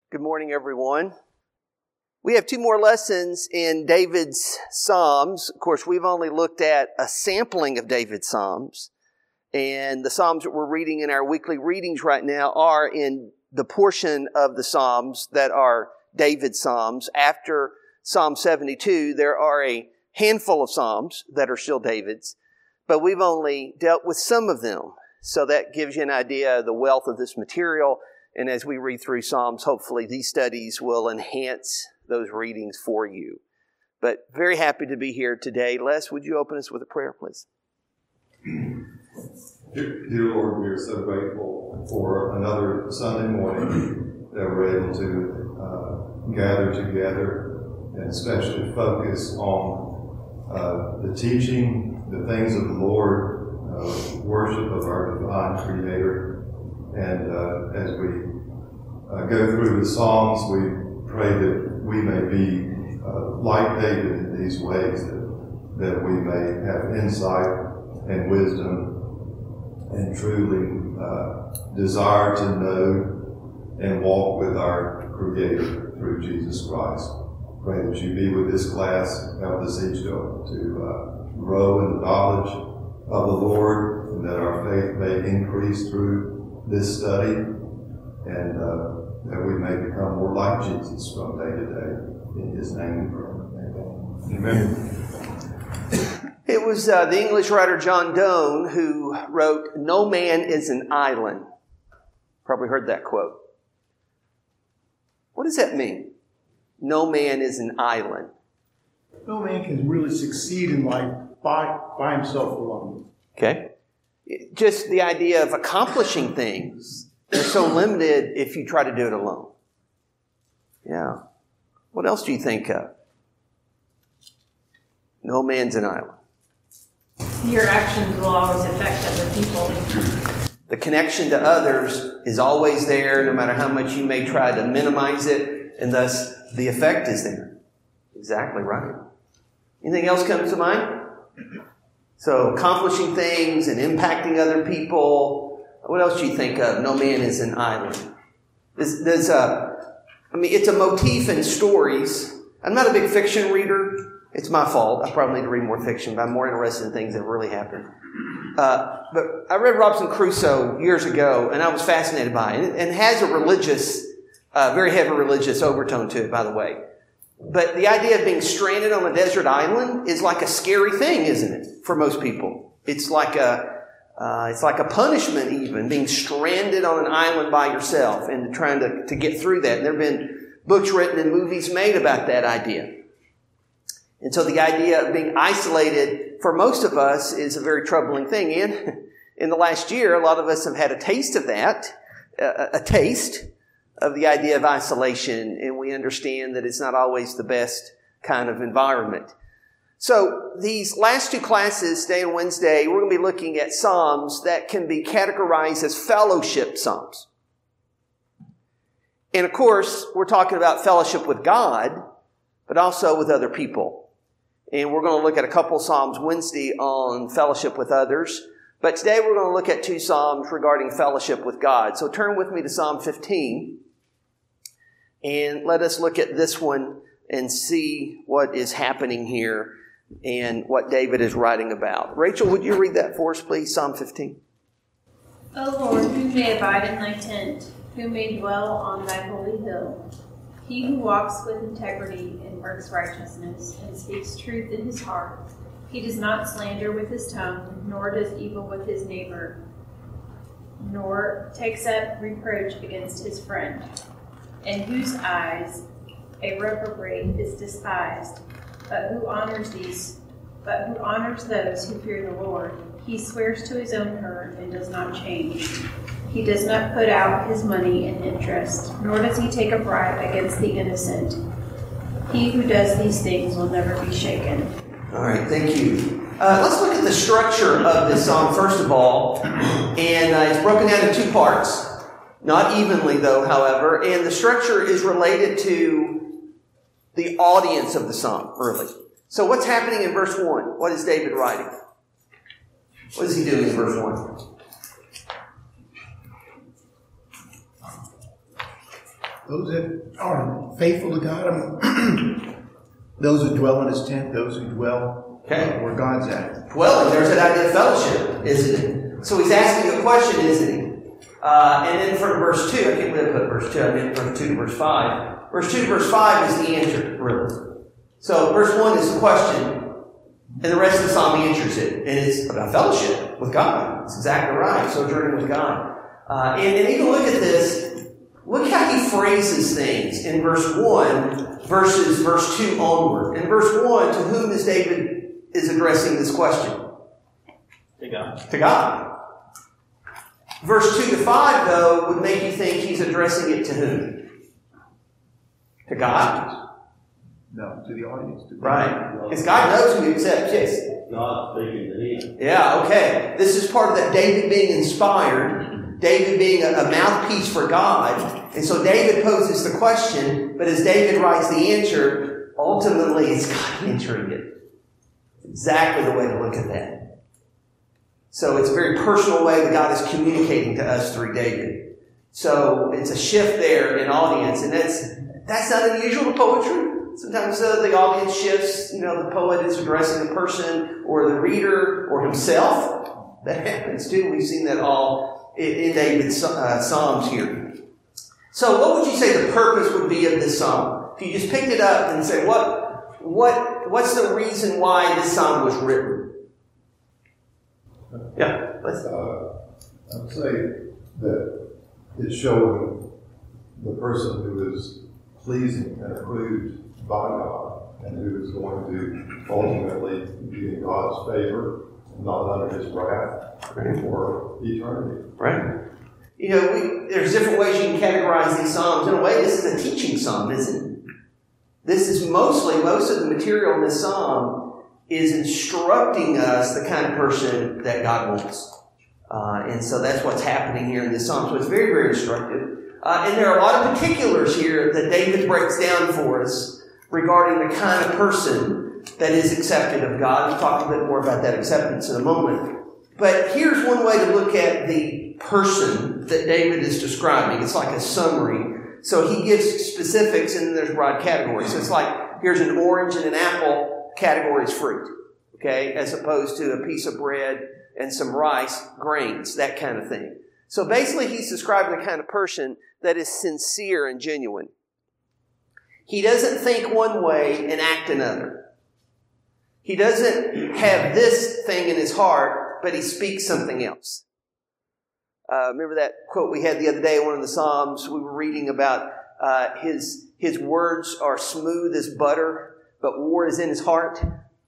Good morning, everyone. We have two more lessons in David's Psalms. Of course, we've only looked at a sampling of David's Psalms. And the Psalms that we're reading in our weekly readings right now are in the portion of the Psalms that are David's Psalms. After Psalm 72, there are a handful of Psalms that are still David's, but we've only dealt with some of them. So that gives you an idea of the wealth of this material. And as we read through Psalms, hopefully these studies will enhance those readings for you. But very happy to be here today. Les, would you open us with a prayer, please? Dear Lord, we are so grateful for another Sunday morning that we're able to gather together and especially focus on the teaching, the things of the Lord, worship of our divine Creator. And as we go through the Psalms, we pray that we may be like David in these ways, that we may have insight and wisdom and truly desire to know and walk with our Creator through Jesus Christ. Pray that you be with this class, help us each to grow in the knowledge of the Lord, and that our faith may increase through this study, and that we may become more like Jesus from day to day. In His name we pray. Amen. It was the English writer John Donne who wrote, "No man is an island." Probably heard that quote. What does that mean? No man is an island. No man can really succeed in life by himself alone. Okay. Just the idea of accomplishing things is so limited if you try to do it alone. Yeah. What else do you think of? No man's an island. Your actions will always affect other people. The connection to others is always there, no matter how much you may try to minimize it, and thus the effect is there. Exactly right. Anything else comes to mind? So accomplishing things and impacting other people. What else do you think of? No man is an island. It's a motif in stories. I'm not a big fiction reader. It's my fault. I probably need to read more fiction, but I'm more interested in things that really happened. But I read Robinson Crusoe years ago, and I was fascinated by it. And it has a religious, very heavy religious overtone to it, by the way. But the idea of being stranded on a desert island is like a scary thing, isn't it? For most people. It's like a punishment even, being stranded on an island by yourself and trying to get through that. And there have been books written and movies made about that idea. And so the idea of being isolated for most of us is a very troubling thing. And in the last year, a lot of us have had a taste of that, a taste of the idea of isolation, and we understand that it's not always the best kind of environment. So these last two classes, today and Wednesday, we're going to be looking at Psalms that can be categorized as fellowship Psalms. And of course, we're talking about fellowship with God, but also with other people. And we're going to look at a couple Psalms Wednesday on fellowship with others. But today we're going to look at two Psalms regarding fellowship with God. So turn with me to Psalm 15. And let us look at this one and see what is happening here and what David is writing about. Rachel, would you read that for us, please? Psalm 15. O Lord, who may abide in thy tent? Who may dwell on thy holy hill? He who walks with integrity and works righteousness and speaks truth in his heart. He does not slander with his tongue, nor does evil with his neighbor, nor takes up reproach against his friend. In whose eyes a reprobate is despised, but who honors those who fear the Lord. He swears to his own hurt and does not change. He does not put out his money in interest, nor does he take a bribe against the innocent. He who does these things will never be shaken. All right, thank you. Let's look at the structure of this psalm first of all, and it's broken down in two parts. Not evenly, though, however. And the structure is related to the audience of the psalm, really. So what's happening in verse 1? What is David writing? What is he doing in verse 1? Those that are faithful to God, those who dwell in his tent, those who dwell where God's at. Dwelling, there's that idea of fellowship, isn't it? So he's asking a question, isn't he? And then from verse 2, I can't believe I put verse 2, I meant from 2 to verse 5. Verse 2 to verse 5 is the answer, really. So verse 1 is the question, and the rest of the psalm answers it. And it's about fellowship with God. It's exactly right, sojourning with God. And even look at this. Look how he phrases things in verse 1 versus verse 2 onward. In verse 1, to whom is David is addressing this question? To God. To God. Verse 2 to 5, though, would make you think he's addressing it to whom? To God? No, to the audience. Right. Because God knows who he accepts, yes. God speaking to him. Yeah, okay. This is part of that David being inspired, David being a mouthpiece for God. And so David poses the question, but as David writes the answer, ultimately it's God answering it. Exactly the way to look at that. So it's a very personal way that God is communicating to us through David. So it's a shift there in audience, and that's not unusual to poetry. Sometimes the audience shifts. The poet is addressing the person or the reader or himself. That happens too. We've seen that all in David's Psalms here. So what would you say the purpose would be of this psalm? If you just picked it up and say, what's the reason why this psalm was written? Yeah. I would say that it's showing the person who is pleasing and approved by God and who is going to ultimately be in God's favor, not under his wrath for eternity. Right. There's different ways you can categorize these psalms. In a way, this is a teaching psalm, isn't it? This is most of the material in this psalm is instructing us the kind of person that God wants. And so that's what's happening here in this psalm. So it's very, very instructive. And there are a lot of particulars here that David breaks down for us regarding the kind of person that is accepted of God. We'll talk a bit more about that acceptance in a moment. But here's one way to look at the person that David is describing. It's like a summary. So he gives specifics and then there's broad categories. So it's like, here's an orange and an apple. Category is fruit, okay, as opposed to a piece of bread and some rice, grains, that kind of thing. So basically he's describing the kind of person that is sincere and genuine. He doesn't think one way and act another. He doesn't have this thing in his heart, but he speaks something else. Remember that quote we had the other day in one of the Psalms? We were reading about his words are smooth as butter, but war is in his heart.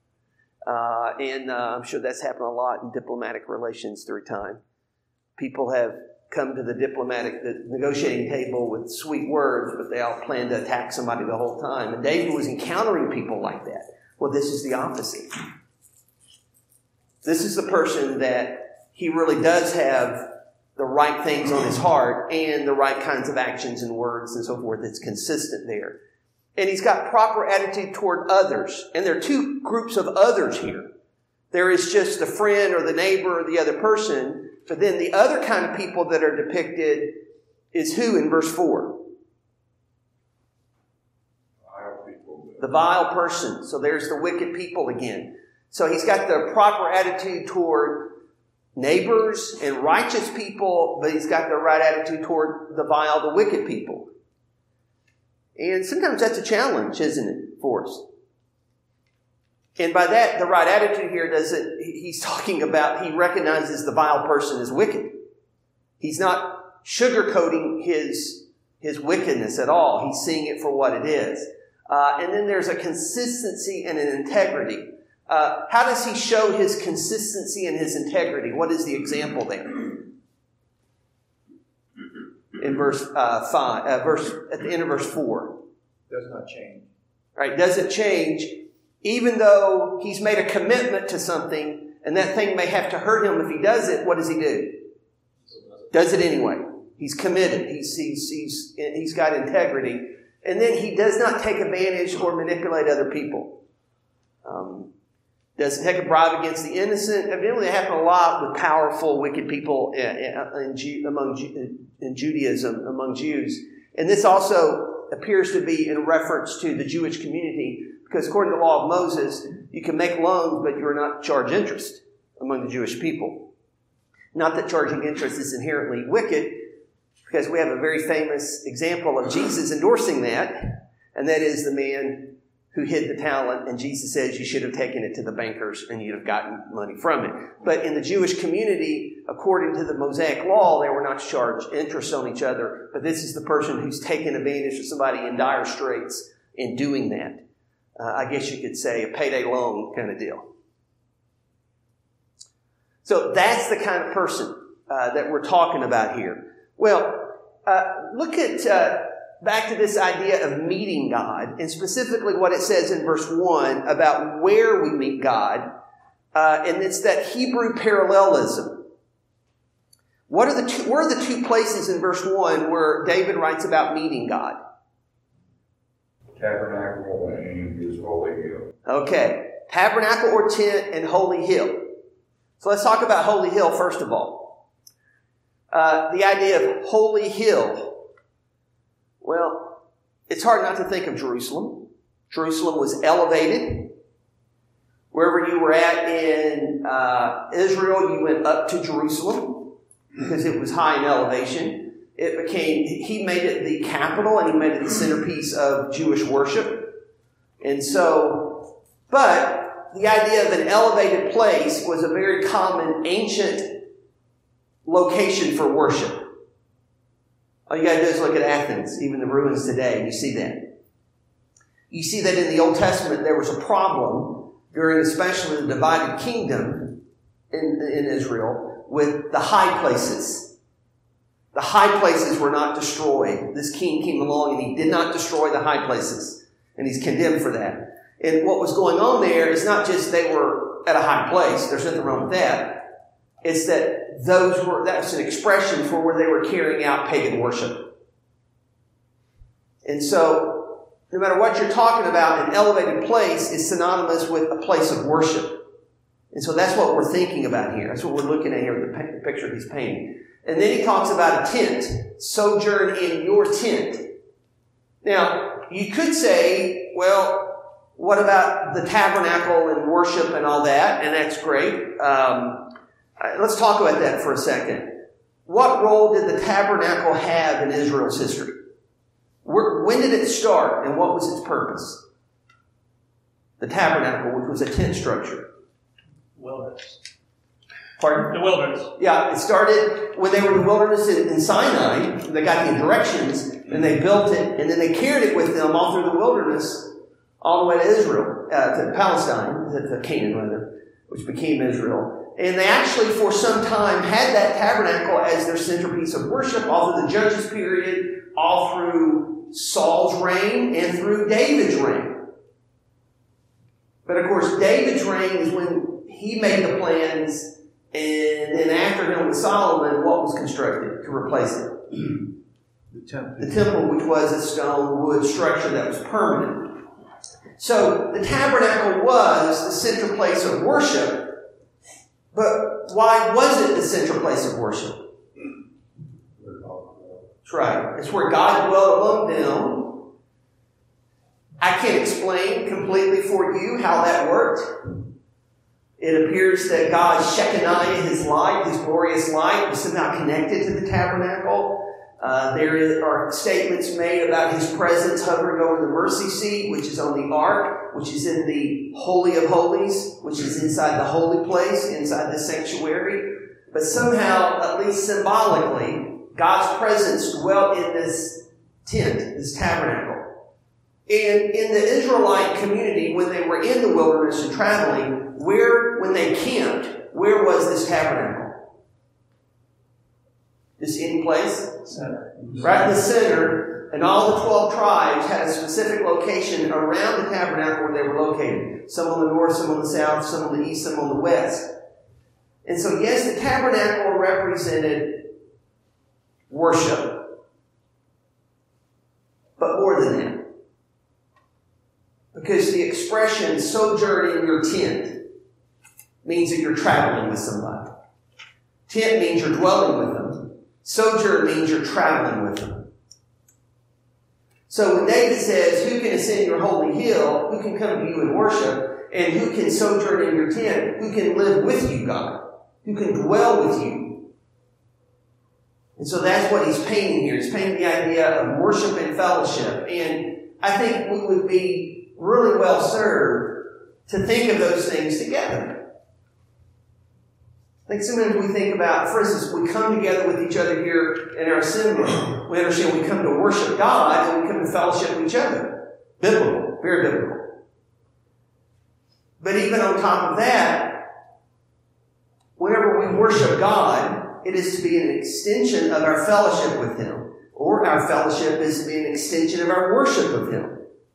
And I'm sure that's happened a lot in diplomatic relations through time. People have come to the negotiating table with sweet words, but they all plan to attack somebody the whole time. And David was encountering people like that. Well, this is the opposite. This is the person that he really does have the right things on his heart and the right kinds of actions and words and so forth that's consistent there. And he's got proper attitude toward others. And there are two groups of others here. There is just the friend or the neighbor or the other person. But then the other kind of people that are depicted is who in verse 4? Vile people. The vile person. So there's the wicked people again. So he's got the proper attitude toward neighbors and righteous people, but he's got the right attitude toward the vile, the wicked people. And sometimes that's a challenge, isn't it, for us? And by that, the right attitude here he's talking about, he recognizes the vile person as wicked. He's not sugarcoating his wickedness at all. He's seeing it for what it is. And then there's a consistency and an integrity. How does he show his consistency and his integrity? What is the example there? In verse 5, at the end of verse 4. Does not change. Right? Doesn't change, even though he's made a commitment to something, and that thing may have to hurt him if he does it. What does he do? Does it anyway. He's committed. He's got integrity, and then he does not take advantage or manipulate other people. Doesn't take a bribe against the innocent. Evidently, it happened a lot with powerful, wicked people in Judaism, among Jews. And this also appears to be in reference to the Jewish community, because according to the law of Moses, you can make loans, but you're not charged interest among the Jewish people. Not that charging interest is inherently wicked, because we have a very famous example of Jesus endorsing that, and that is the man who hid the talent, and Jesus says you should have taken it to the bankers and you'd have gotten money from it. But in the Jewish community, according to the Mosaic law, they were not to charge interest on each other, but this is the person who's taken advantage of somebody in dire straits in doing that. I guess you could say a payday loan kind of deal. So that's the kind of person that we're talking about here. Well, look at back to this idea of meeting God, and specifically what it says in verse 1 about where we meet God, and it's that Hebrew parallelism. Where are the two places in verse 1 where David writes about meeting God? Tabernacle and his holy hill. Okay. Tabernacle or tent and holy hill. So let's talk about holy hill first of all. The idea of holy hill. Well, it's hard not to think of Jerusalem. Jerusalem was elevated. Wherever you were at in Israel, you went up to Jerusalem because it was high in elevation. He made it the capital and he made it the centerpiece of Jewish worship. And so, but the idea of an elevated place was a very common ancient location for worship. All you got to do is look at Athens, even the ruins today, and you see that. You see that in the Old Testament there was a problem during especially the divided kingdom in Israel with the high places. The high places were not destroyed. This king came along and he did not destroy the high places, and he's condemned for that. And what was going on there is not just they were at a high place. There's nothing wrong with that. It's that that's an expression for where they were carrying out pagan worship. And so, no matter what you're talking about, an elevated place is synonymous with a place of worship. And so that's what we're thinking about here. That's what we're looking at here with the picture he's painting. And then he talks about a tent. Sojourn in your tent. Now, you could say, well, what about the tabernacle and worship and all that? And that's great. Let's talk about that for a second. What role did the tabernacle have in Israel's history? When did it start and what was its purpose? The tabernacle, which was a tent structure. Wilderness. Pardon? The wilderness. Yeah, it started when they were in the wilderness in Sinai. They got the directions and they built it, and then they carried it with them all through the wilderness, all the way to Israel, to Palestine, to Canaan rather, which became Israel. And they actually, for some time, had that tabernacle as their centerpiece of worship all through the Judges period, all through Saul's reign, and through David's reign. But of course, David's reign is when he made the plans, and then after him with Solomon, what was constructed to replace it? The temple, which was a stone wood structure that was permanent. So the tabernacle was the central place of worship. But why was it the central place of worship? That's right. It's where God dwelt among them. I can't explain completely for you how that worked. It appears that God's Shekinah, his light, his glorious light, was somehow connected to the tabernacle. There are statements made about his presence hovering over the mercy seat, which is on the ark, which is in the Holy of Holies, which is inside the holy place, inside the sanctuary. But somehow, at least symbolically, God's presence dwelt in this tent, this tabernacle. And in the Israelite community, when they were in the wilderness and traveling, when they camped, where was this tabernacle? Just any place? Center. Right in the center, and all the 12 tribes had a specific location around the tabernacle where they were located. Some on the north, some on the south, some on the east, some on the west. And so, yes, the tabernacle represented worship. But more than that. Because the expression sojourn in your tent means that you're traveling with somebody. Tent means you're dwelling with them. Sojourn means you're traveling with them. So when David says, who can ascend your holy hill, who can come to you and worship, and who can sojourn in your tent, who can live with you, God, who can dwell with you. And so that's what he's painting here. He's painting the idea of worship and fellowship. And I think we would be really well served to think of those things together. I think sometimes we think about, for instance, we come together with each other here in our assembly. We understand we come to worship God and we come to fellowship with each other. Biblical, very biblical. But even on top of that, whenever we worship God, it is to be an extension of our fellowship with Him. Or our fellowship is to be an extension of our worship of Him.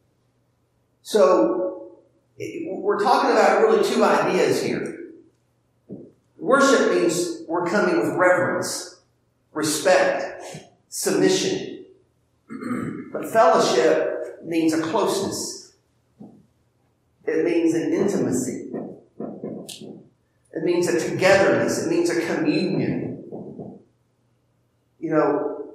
So, we're talking about really two ideas here. Worship means we're coming with reverence, respect, submission. But fellowship means a closeness. It means an intimacy. It means a togetherness. It means a communion. You know,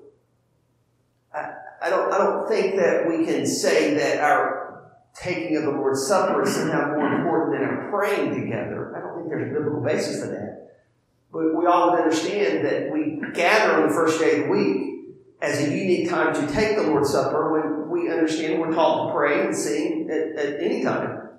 I don't think that we can say that our taking of the Lord's Supper is somehow more important than our praying together. I don't think there's a biblical basis for that. But we all would understand that we gather on the first day of the week as a unique time to take the Lord's Supper when we understand we're called to pray and sing at any time.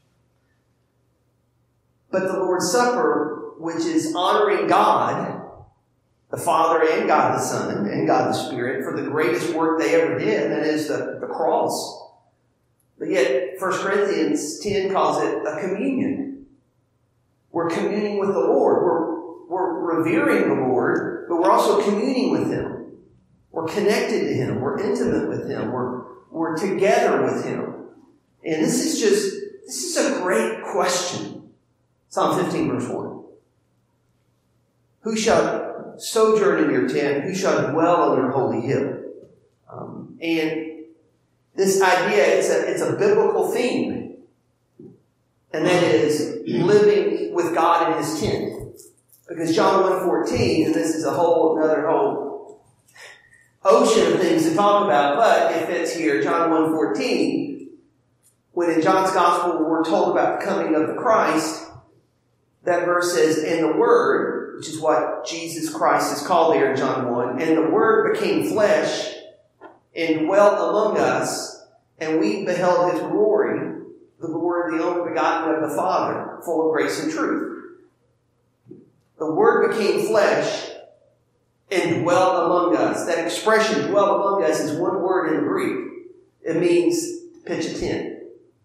But the Lord's Supper, which is honoring God, the Father and God the Son and God the Spirit, for the greatest work they ever did, that is the cross. But yet, 1 Corinthians 10 calls it a communion. We're communing with the Lord. We're revering the Lord, but we're also communing with Him. We're connected to Him. We're intimate with Him. We're together with Him. And this is a great question. Psalm 15, verse 1. Who shall sojourn in your tent? Who shall dwell on your holy hill? And this idea, it's a biblical theme. And that is living with God in His tent. Because John 1:14, and this is another whole ocean of things to talk about, but it fits here. John 1:14, when in John's Gospel we're told about the coming of the Christ, that verse says, and the Word, which is what Jesus Christ is called there in John 1, and the Word became flesh and dwelt among us, and we beheld His glory, the glory of the only begotten of the Father, full of grace and truth. The Word became flesh and dwelt among us. That expression, dwell among us, is one word in Greek. It means pitch a tent.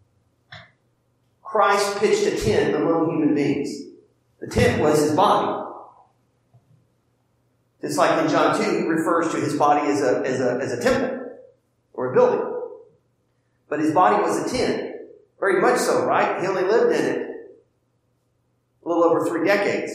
Christ pitched a tent among human beings. The tent was His body. Just like in John 2, He refers to His body as a temple or a building. But His body was a tent. Very much so, right? He only lived in it a little over 3 decades.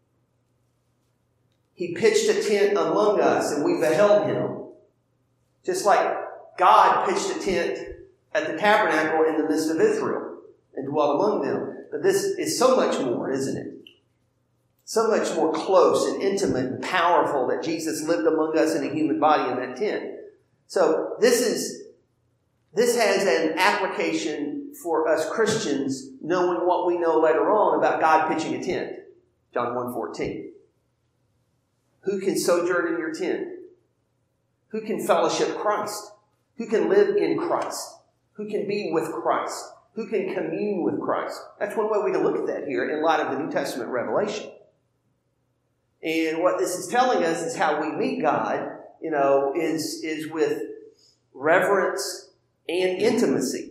He pitched a tent among us, and we beheld Him. Just like God pitched a tent at the tabernacle in the midst of Israel and dwelt among them. But this is so much more, isn't it? So much more close and intimate and powerful that Jesus lived among us in a human body in that tent. So this has an application for us Christians, knowing what we know later on about God pitching a tent. John 1:14. Who can sojourn in your tent? Who can fellowship Christ? Who can live in Christ? Who can be with Christ? Who can commune with Christ? That's one way we can look at that here in light of the New Testament revelation. And what this is telling us is how we meet God, is with reverence and intimacy.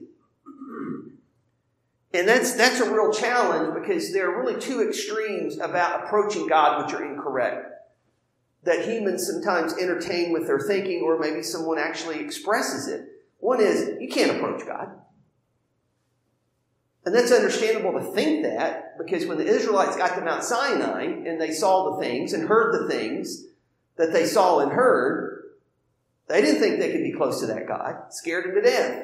And that's a real challenge because there are really two extremes about approaching God which are incorrect, that humans sometimes entertain with their thinking, or maybe someone actually expresses it. One is, you can't approach God. And that's understandable to think that, because when the Israelites got to Mount Sinai and they saw the things and heard the things that they saw and heard, they didn't think they could be close to that God. It scared them to death.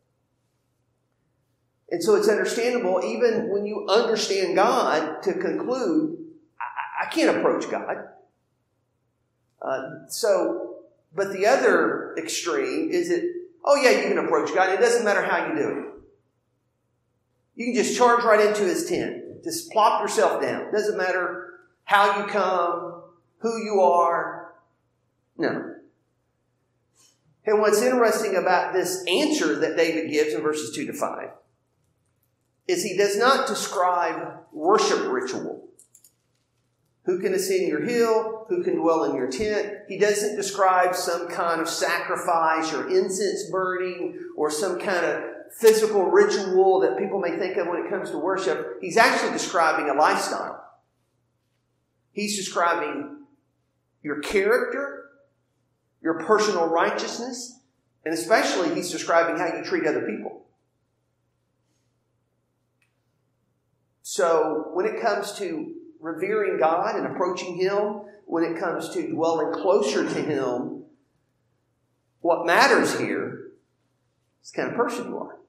And so it's understandable, even when you understand God, to conclude, I can't approach God. But the other extreme is that Oh yeah, you can approach God. It doesn't matter how you do it. You can just charge right into His tent. Just plop yourself down. It doesn't matter how you come, who you are. No. And what's interesting about this answer that David gives in verses 2 to 5 is he does not describe worship ritual. Who can ascend your hill? Who can dwell in your tent? He doesn't describe some kind of sacrifice or incense burning or some kind of physical ritual that people may think of when it comes to worship. He's actually describing a lifestyle. He's describing your character, your personal righteousness, and especially he's describing how you treat other people. So when it comes to revering God and approaching Him, when it comes to dwelling closer to Him, what matters here is the kind of person you are.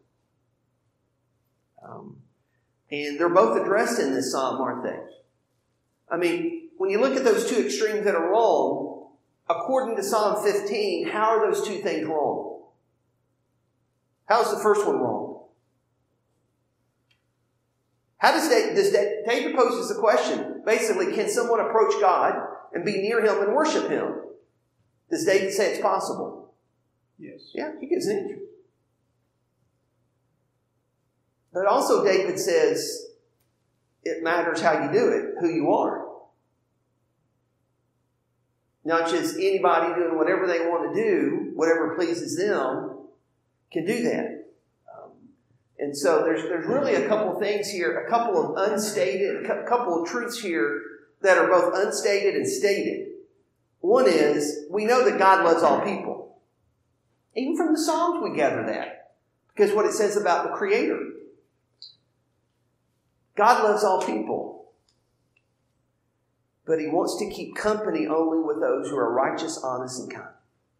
And they're both addressed in this psalm, aren't they? I mean, when you look at those two extremes that are wrong, according to Psalm 15, how are those two things wrong? How's the first one wrong? How does David poses the question, basically, can someone approach God and be near Him and worship Him? Does David say it's possible? Yes. Yeah, he gives an answer. But also David says it matters how you do it, who you are. Not just anybody doing whatever they want to do, whatever pleases them, can do that. And so there's really a couple of things here, a couple of truths here that are both unstated and stated. One is, we know that God loves all people. Even from the Psalms we gather that. Because what it says about the Creator. God loves all people. But He wants to keep company only with those who are righteous, honest, and kind.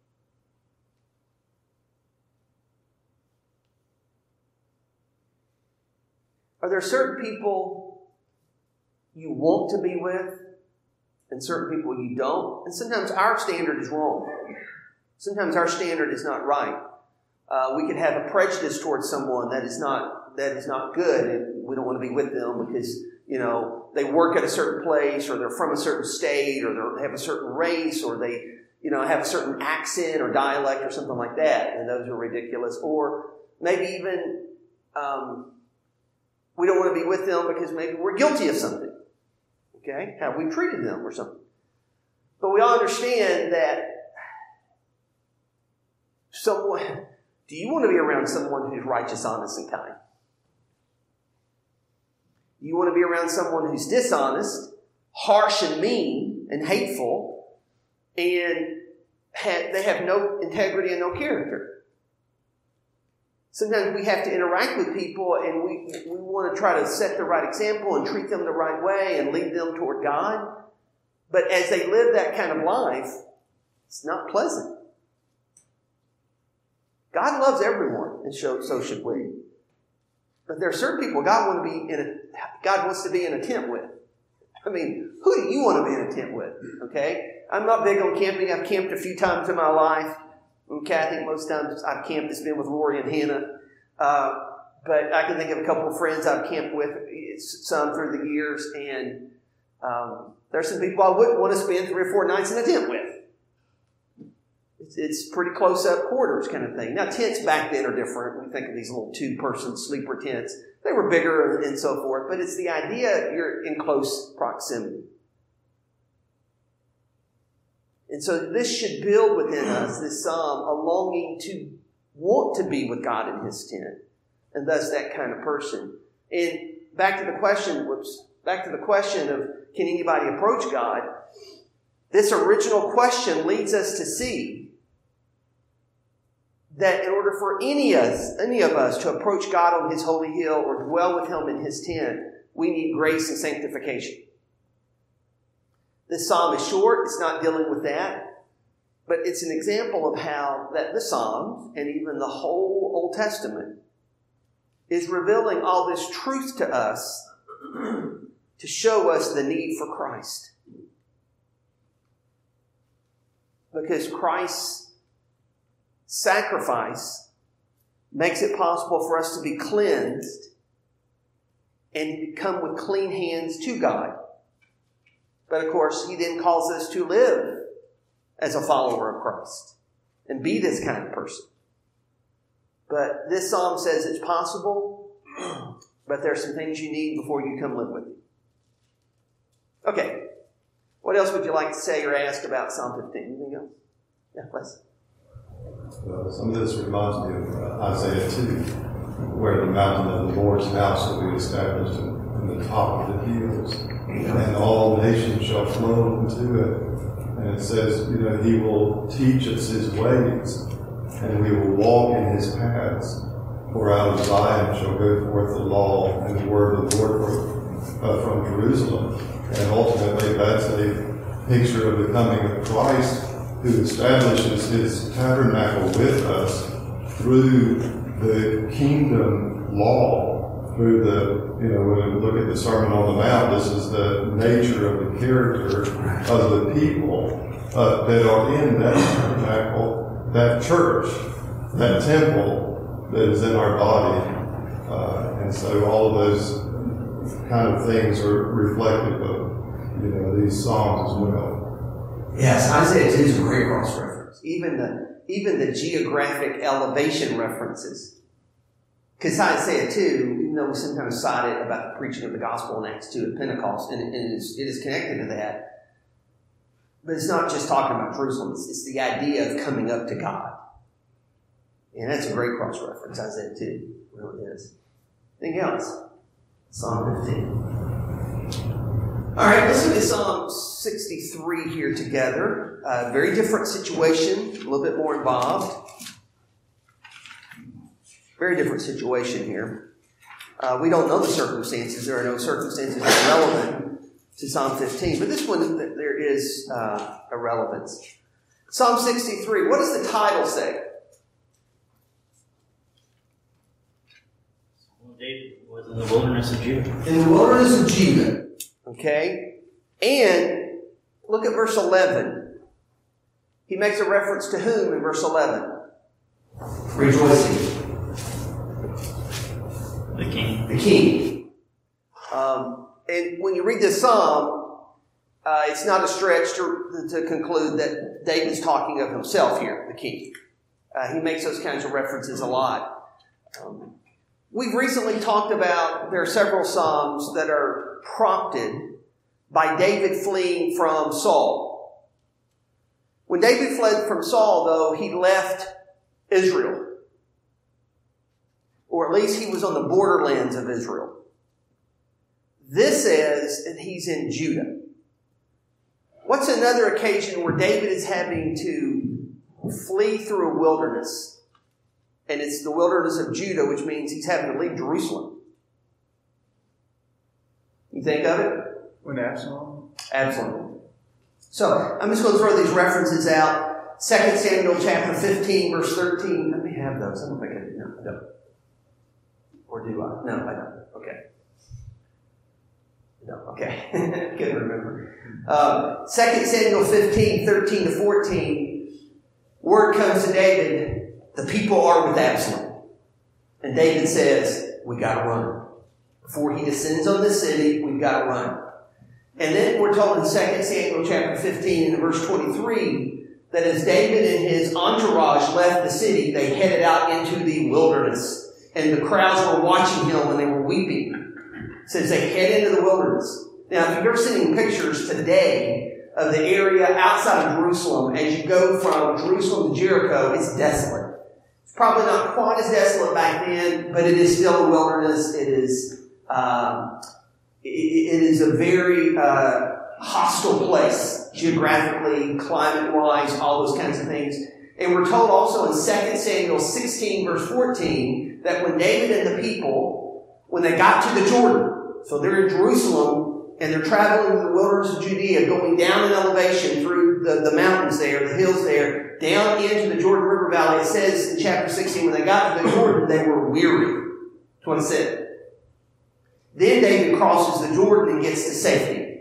Are there certain people you want to be with and certain people you don't? And sometimes our standard is wrong. Sometimes our standard is not right. We could have a prejudice towards someone that is not good, and we don't want to be with them because, they work at a certain place, or they're from a certain state, or they have a certain race, or they, have a certain accent or dialect or something like that, and those are ridiculous. Or maybe even we don't want to be with them because maybe we're guilty of something. Okay? How we treated them or something. But we all understand that do you want to be around someone who's righteous, honest, and kind? You want to be around someone who's dishonest, harsh and mean and hateful, and they have no integrity and no character. Sometimes we have to interact with people and we want to try to set the right example and treat them the right way and lead them toward God. But as they live that kind of life, it's not pleasant. God loves everyone, and so should we. But there are certain people God wants to be in a tent with. I mean, who do you want to be in a tent with? Okay? I'm not big on camping. I've camped a few times in my life. Okay, I think most times I've camped, it's been with Lori and Hannah. But I can think of a couple of friends I've camped with, some through the years, and there's some people I wouldn't want to spend 3 or 4 nights in a tent with. It's pretty close-up quarters kind of thing. Now, tents back then are different. We think of these little 2-person sleeper tents. They were bigger and so forth, but it's the idea you're in close proximity. And so this should build within us, this psalm, a longing to want to be with God in His tent, and thus that kind of person. And back to the question of can anybody approach God? This original question leads us to see that in order for any of us to approach God on His holy hill or dwell with Him in His tent, we need grace and sanctification. This psalm is short. It's not dealing with that. But it's an example of how that the Psalms and even the whole Old Testament is revealing all this truth to us to show us the need for Christ. Because Christ's sacrifice makes it possible for us to be cleansed and come with clean hands to God. But of course, He then calls us to live as a follower of Christ and be this kind of person. But this psalm says it's possible, but there are some things you need before you come live with Him. Okay. What else would you like to say or ask about Psalm 15? Anything else? Yeah, Les. Some of this reminds me of Isaiah 2, where the mountain of the Lord's house will be established in the top of the hills, and all nations shall flow into it. And it says, He will teach us His ways, and we will walk in His paths. For out of Zion shall go forth the law and the word of the Lord from Jerusalem. And ultimately, that's a picture of the coming of Christ, who establishes His tabernacle with us through the kingdom law, through when we look at the Sermon on the Mount, this is the nature of the character of the people that are in that tabernacle, that church, that temple that is in our body. And so all of those kind of things are reflective of, these Psalms as well. Yes, Isaiah 2 is a great cross-reference. Even the geographic elevation references. Because Isaiah 2, even though we sometimes cite it about the preaching of the gospel in Acts 2 at Pentecost, and it is connected to that, but it's not just talking about Jerusalem, it's the idea of coming up to God. And that's a great cross-reference, Isaiah 2. It really is. Anything else? Psalm 15. All right, let's look at Psalm 63 here together. Very different situation, a little bit more involved. Very different situation here. We don't know the circumstances. There are no circumstances that are relevant to Psalm 15. But this one, there is a relevance. Psalm 63, what does the title say? David was in the wilderness of Judah. In the wilderness of Judah. Okay? And look at verse 11. He makes a reference to whom in verse 11? Rejoicing. The king. The king. And when you read this psalm, it's not a stretch to conclude that David's talking of himself here, the king. He makes those kinds of references a lot. We've recently talked about there are several psalms that are prompted by David fleeing from Saul. When David fled from Saul, though, he left Israel. Or at least he was on the borderlands of Israel. This says that he's in Judah. What's another occasion where David is having to flee through a wilderness? And it's the wilderness of Judah, which means he's having to leave Jerusalem. You think of it? When Absalom? Absalom. So, I'm just going to throw these references out. 2 Samuel chapter 15, verse 13. Let me have those. I don't think I did. No, I don't. Or do I? No, I don't. Okay. No, okay. Couldn't remember. 2 Samuel 15, 13 to 14. Word comes to David. The people are with Absalom. And David says, we got to run. Before he descends on the city, we've got to run. And then we're told in 2 Samuel chapter 15 and verse 23 that as David and his entourage left the city, they headed out into the wilderness. And the crowds were watching him and they were weeping. It says they head into the wilderness. Now, if you've ever seen pictures today of the area outside of Jerusalem, as you go from Jerusalem to Jericho, it's desolate. It's probably not quite as desolate back then, but it is still a wilderness. It is a very hostile place, geographically, climate-wise, all those kinds of things. And we're told also in 2 Samuel 16, verse 14, that when David and the people, when they got to the Jordan, so they're in Jerusalem, and they're traveling in the wilderness of Judea, going down in elevation through the mountains there, the hills there, down into the Jordan River Valley. It says in chapter 16, when they got to the Jordan, they were weary. That's what it said. Then David crosses the Jordan and gets to safety.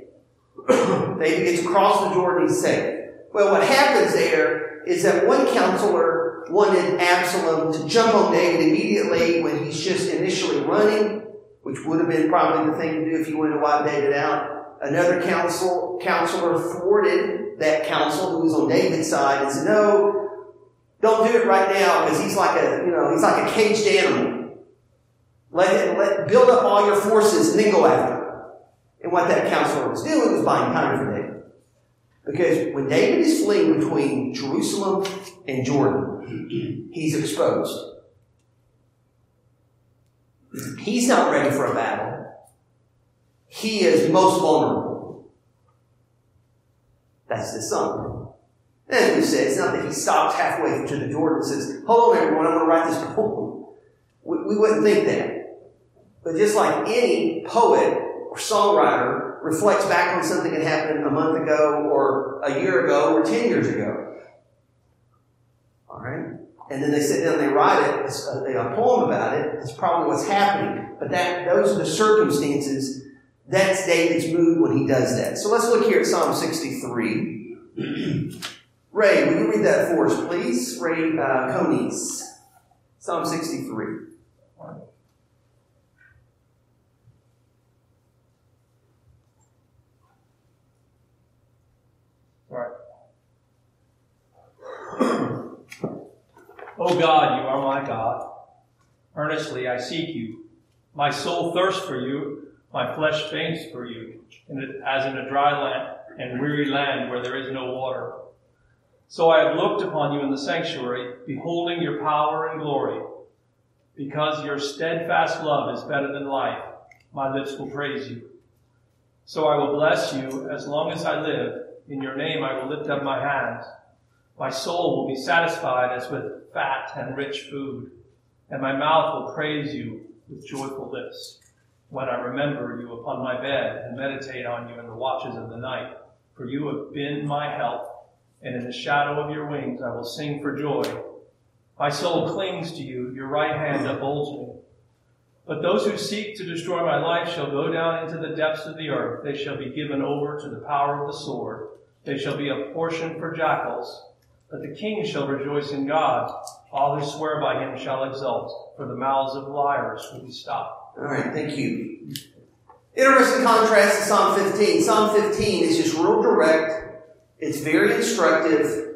David gets across the Jordan and he's safe. Well, what happens there is that one counselor Abner wanted Absalom to jump on David immediately when he's just initially running, which would have been probably the thing to do if you wanted to wipe David out. Another counselor thwarted that counsel who was on David's side and said, no, don't do it right now because he's like a caged animal. Build up all your forces and then go after him. And what that counselor was doing was buying time for David. Because when David is fleeing between Jerusalem and Jordan, he's exposed. He's not ready for a battle. He is most vulnerable. That's the son. And as we said, it's not that he stops halfway to the Jordan and says, hold on everyone, I'm going to write this poem. We wouldn't think that. But just like any poet or songwriter reflects back on something that happened a month ago or a year ago or 10 years ago. All right? And then they sit down and they write it, a poem about it. It's probably what's happening. But those are the circumstances. That's David's mood when he does that. So let's look here at Psalm 63. Ray, will you read that for us, please? Ray Conies. Psalm 63. O God, you are my God. Earnestly I seek you. My soul thirsts for you. My flesh faints for you, as in a dry land and weary land where there is no water. So I have looked upon you in the sanctuary, beholding your power and glory. Because your steadfast love is better than life, my lips will praise you. So I will bless you as long as I live. In your name I will lift up my hands. My soul will be satisfied as with fat and rich food, and my mouth will praise you with joyful lips. When I remember you upon my bed and meditate on you in the watches of the night, for you have been my help, and in the shadow of your wings I will sing for joy. My soul clings to you, your right hand upholds me. But those who seek to destroy my life shall go down into the depths of the earth. They shall be given over to the power of the sword. They shall be a portion for jackals. But the king shall rejoice in God. All who swear by him shall exult, for the mouths of liars will be stopped. All right, thank you. Interesting contrast to Psalm 15. Psalm 15 is just real direct. It's very instructive.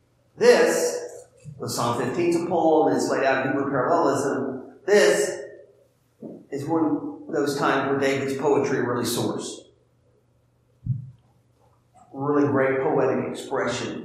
Psalm 15 is a poem, and it's laid out in Hebrew parallelism. This is one of those times where David's poetry really soars. Really great poetic expression.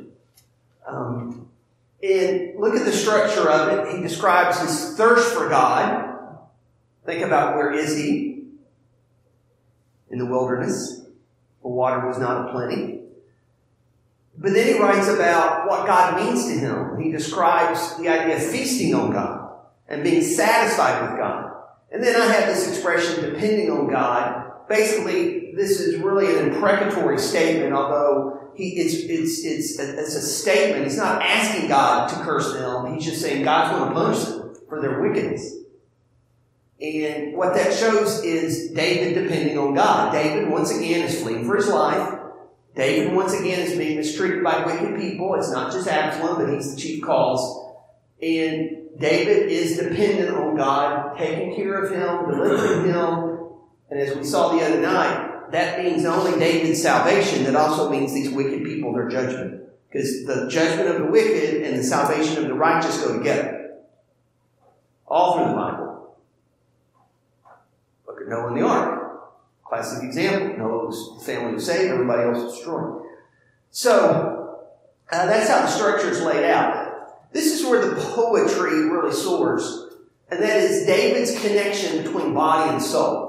And look at the structure of it. He describes his thirst for God. Think about where is he? In the wilderness, where water was not aplenty. But then he writes about what God means to him. He describes the idea of feasting on God and being satisfied with God. And then I have this expression, depending on God. Basically, this is really an imprecatory statement, although it's a statement. He's not asking God to curse them. He's just saying God's going to punish them for their wickedness. And what that shows is David depending on God. David, once again, is fleeing for his life. David, once again, is being mistreated by wicked people. It's not just Absalom, but he's the chief cause. And David is dependent on God, taking care of him, delivering him. And as we saw the other night, that means not only David's salvation, that also means these wicked people, their judgment. Because the judgment of the wicked and the salvation of the righteous go together. All through the Bible. Look at Noah and the ark. Classic example. Noah's family was saved, everybody else was destroyed. So, that's how the structure is laid out. This is where the poetry really soars. And that is David's connection between body and soul.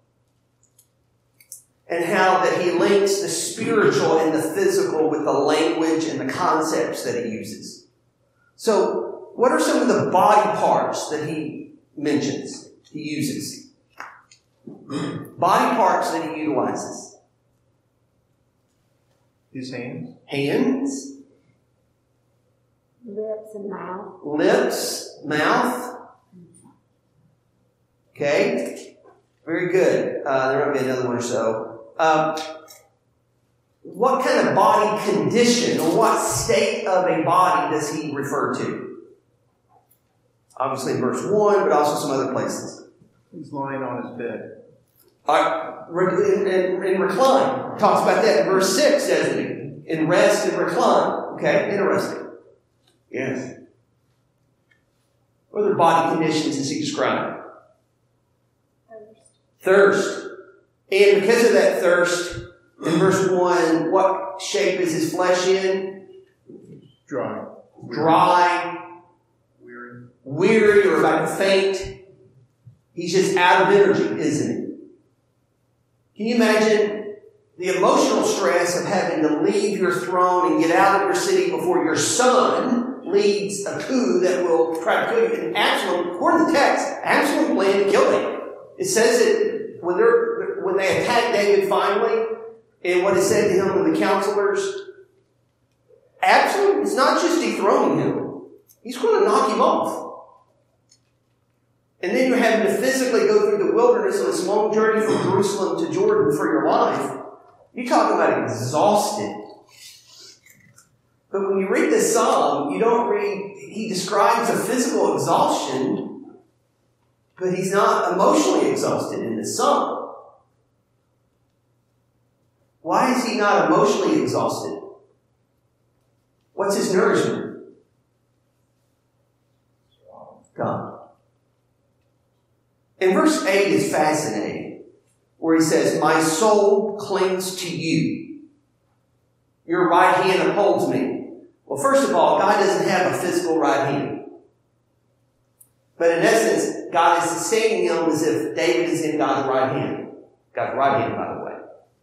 And how that he links the spiritual and the physical with the language and the concepts that he uses. So, what are some of the body parts that he mentions, he uses? Body parts that he utilizes. His hands. Hands. Lips and mouth. Lips, mouth. Okay. Very good. There might be another one or so. What kind of body condition or what state of a body does he refer to? Obviously in verse 1, but also some other places. He's lying on his bed. And recline. Talks about that in verse 6, doesn't he? In rest and recline. Okay, interesting. Yes. What other body conditions does he describe? Thirst. And because of that thirst, in verse 1, what shape is his flesh in? Dry. Weary, or about to faint. He's just out of energy, isn't he? Can you imagine the emotional stress of having to leave your throne and get out of your city before your son leads a coup that will try to kill you? And Absalom, according to the text, Absalom planned to kill him. It says that when they attacked David finally, and what is said to him and the counselors, Absalom is not just dethroning him, he's going to knock him off. And then you're having to physically go through the wilderness on this long journey from Jerusalem to Jordan for your life. You talk about exhausted. But when you read this psalm, you don't read, he describes a physical exhaustion, but he's not emotionally exhausted in this psalm. Why is he not emotionally exhausted? What's his nourishment? God. And verse 8 is fascinating, where he says, my soul clings to you. Your right hand upholds me. Well, first of all, God doesn't have a physical right hand. But in essence, God is sustaining him as if David is in God's right hand. God's right hand, by the way.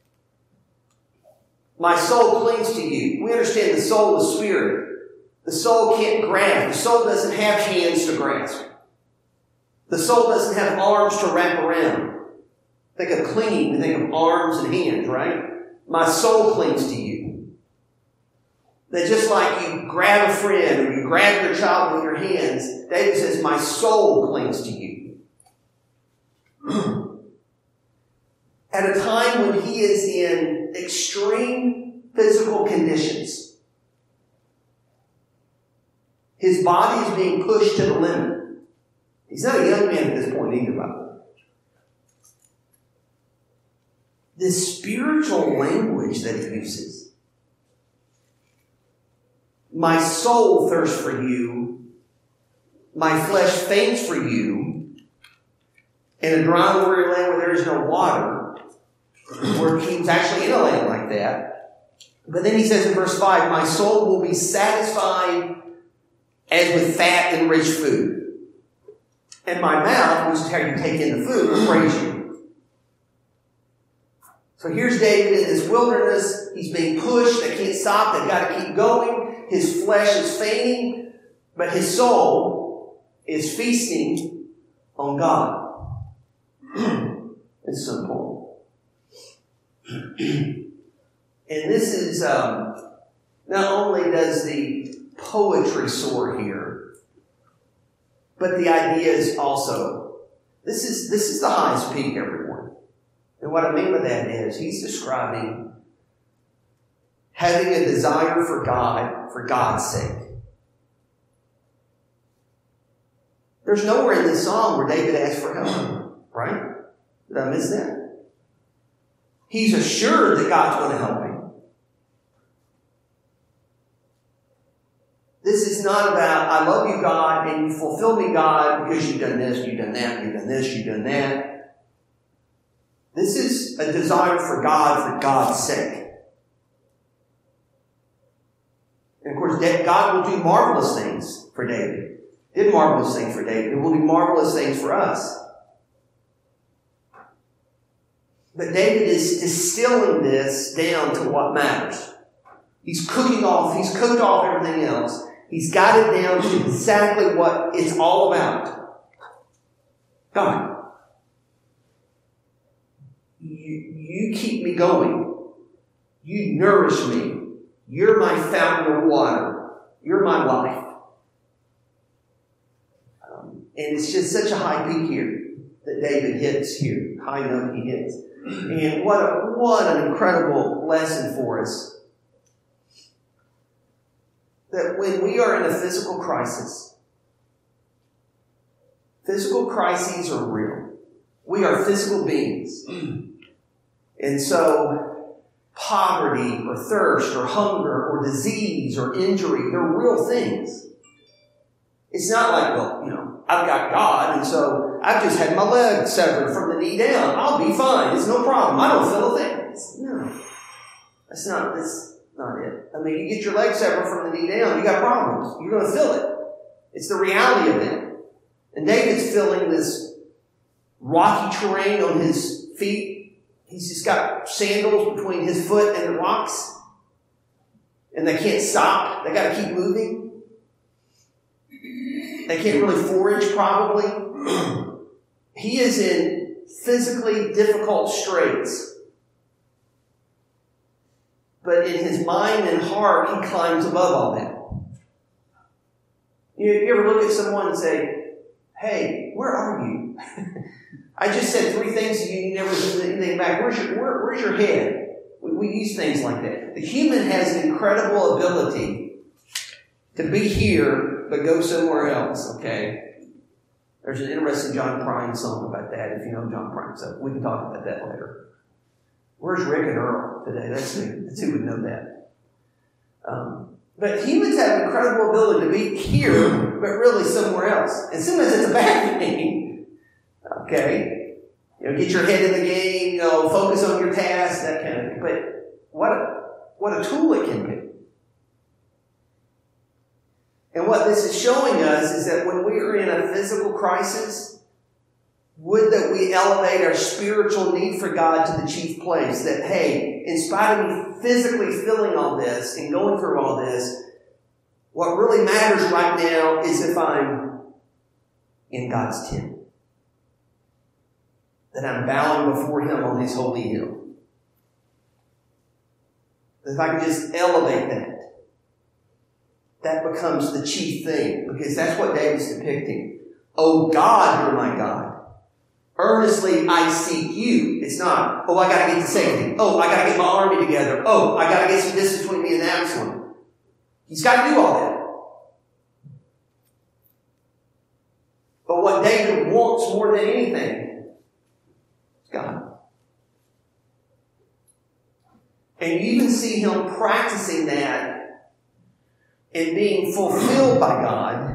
My soul clings to you. We understand the soul is spirit. The soul can't grasp. The soul doesn't have hands to grasp. The soul doesn't have arms to wrap around. Think of clinging, think of arms and hands, right? My soul clings to you. That just like you grab a friend or you grab your child with your hands, David says, my soul clings to you. At a time when he is in extreme physical conditions, his body is being pushed to the limit. He's not a young man at this point either, by the way. This spiritual language that he uses. My soul thirsts for you. My flesh faints for you. In a dry and weary land where there is no water. Where he was actually in a land like that. But then he says in verse 5, my soul will be satisfied as with fat and rich food. And my mouth, which is how you take in the food, will praise you. So here's David in this wilderness. He's being pushed. They can't stop. They've got to keep going. His flesh is fainting, but his soul is feasting on God. It's so important. And this is, not only does the poetry soar here, but the idea is also, this is the highest peak, everyone. And what I mean by that is, he's describing having a desire for God, for God's sake. There's nowhere in this song where David asks for help, right? Did I miss that? He's assured that God's going to help him. This is not about, I love you, God, and you fulfill me, God, because you've done this, you've done that, you've done this, you've done that. This is a desire for God's sake. And of course, God will do marvelous things for David. Did marvelous things for David. And will do marvelous things for us. But David is distilling this down to what matters. He's cooked off everything else. He's got it down to exactly what it's all about. God, you keep me going. You nourish me. You're my fountain of water. You're my life. And it's just such a high peak here that David hits here. High note he hits. And what an incredible lesson for us. That when we are in a physical crisis, Physical crises are real. We are physical beings. And so, poverty or thirst or hunger or disease or injury, they're real things. It's not like, well, I've got God, and so I've just had my leg severed from the knee down. I'll be fine. It's no problem. I don't feel a thing. No. That's not it. I mean, you get your leg severed from the knee down, you got problems. You're going to feel it. It's the reality of it. And David's feeling this rocky terrain on his feet. He's just got sandals between his foot and the rocks. And they can't stop. They got to keep moving. They can't really forage, probably. He is in physically difficult straits. But in his mind and heart, he climbs above all that. You ever look at someone and say, hey, where are you? I just said 3 things to you, you never said anything back. Where's your head? We use things like that. The human has an incredible ability to be here, but go somewhere else, okay? There's an interesting John Prine song about that, if you know John Prine, so we can talk about that later. Where's Rick and Earl today? That's who would know that. But humans have an incredible ability to be here, but really somewhere else. And sometimes it's a bad thing. Okay? Get your head in the game, focus on your task, that kind of thing. But what a tool it can be. And what this is showing us is that when we are in a physical crisis, would that we elevate our spiritual need for God to the chief place. That, hey, in spite of me physically feeling all this and going through all this, what really matters right now is if I'm in God's tent. That I'm bowing before Him on His holy hill. If I can just elevate that becomes the chief thing. Because that's what David's depicting. Oh God, you're my God. Earnestly I seek you. It's not, I got to get to safety. I got to get my army together. I got to get some distance between me and Absalom. He's got to do all that. But what David wants more than anything is God. And you even see him practicing that and being fulfilled by God.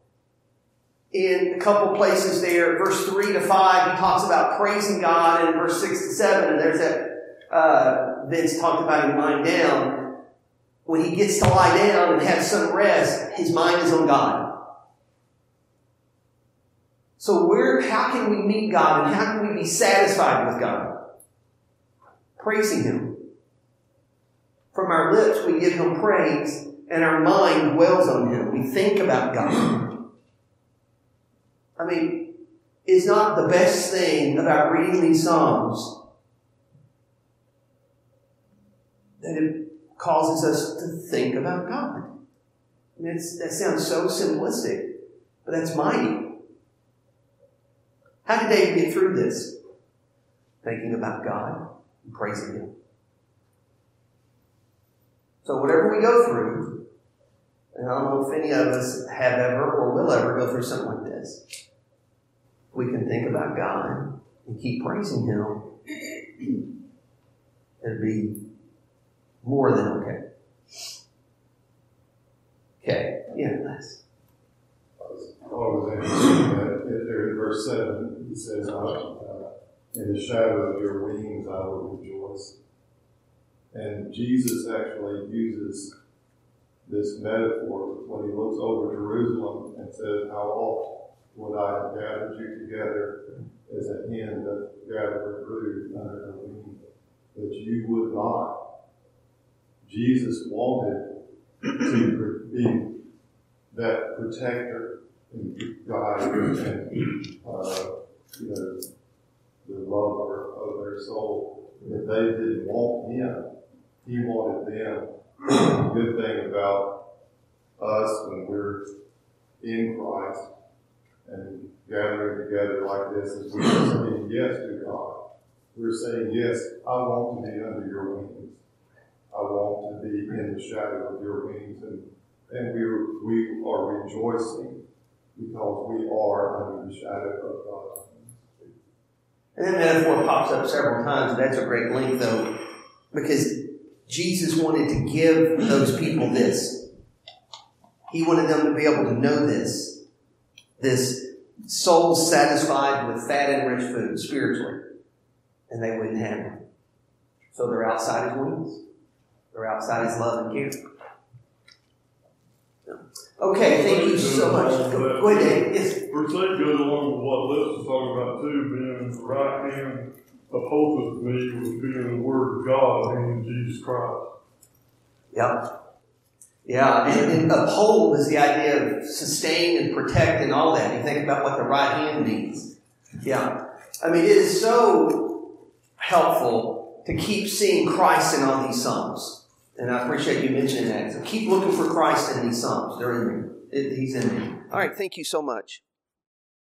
In a couple places there, verse 3 to 5, he talks about praising God, and in verse 6 to 7, and there's that, Vince talked about him lying down. When he gets to lie down and have some rest, his mind is on God. So how can we meet God, and how can we be satisfied with God? Praising Him. From our lips we give Him praise, and our mind dwells on Him. We think about God. I mean, is not the best thing about reading these Psalms that it causes us to think about God. I mean, that sounds so simplistic, but that's mighty. How did David get through this? Thinking about God and praising Him. So whatever we go through, and I don't know if any of us have ever or will ever go through something like this, we can think about God and keep praising Him. It'd be more than okay. Okay, yeah, nice. I was interested that there in verse 7, it says, in the shadow of your wings I will rejoice. And Jesus actually uses this metaphor when He looks over Jerusalem and says, how often would I have gathered you together as a hen doth gather her brood under her wing, but you would not. Jesus wanted to be that protector and guide and the lover of their soul. If they didn't want Him, He wanted them. The good thing about us when we're in Christ and gathering together like this is we're saying yes to God. We're saying, yes, I want to be under your wings. I want to be in the shadow of your wings. And we are rejoicing because we are under the shadow of God. And that metaphor pops up several times. That's a great link, though, because Jesus wanted to give those people this. He wanted them to be able to know this. This soul satisfied with fat and rich food, spiritually. And they wouldn't have it. So they're outside His wings. They're outside His love and care. Okay, thank you so much. Go ahead, Dave. Yes. Verse 8 goes along with what Les was talking about too, being the right hand opposed to me was being the Word of God, meaning Jesus Christ. Yep. Yeah, and uphold is the idea of sustain and protect and all that. You think about what the right hand means. Yeah. I mean, it is so helpful to keep seeing Christ in all these Psalms. And I appreciate you mentioning that. So keep looking for Christ in these Psalms. They're in there. He's in there. All right, thank you so much.